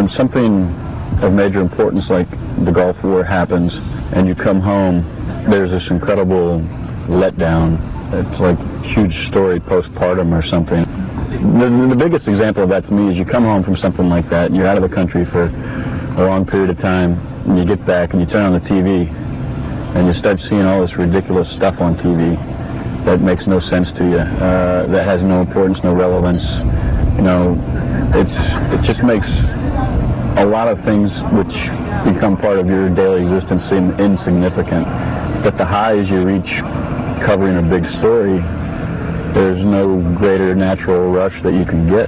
when something of major importance like the Gulf War happens and you come home, there's this incredible letdown. It's like a huge story postpartum or something. The biggest example of that to me is you come home from something like that and you're out of the country for a long period of time, and you get back and you turn on the TV and you start seeing all this ridiculous stuff on TV that makes no sense to you, that has no importance, no relevance. You know, it just makes a lot of things which become part of your daily existence seem insignificant. But the highs you reach covering a big story, there's no greater natural rush that you can get.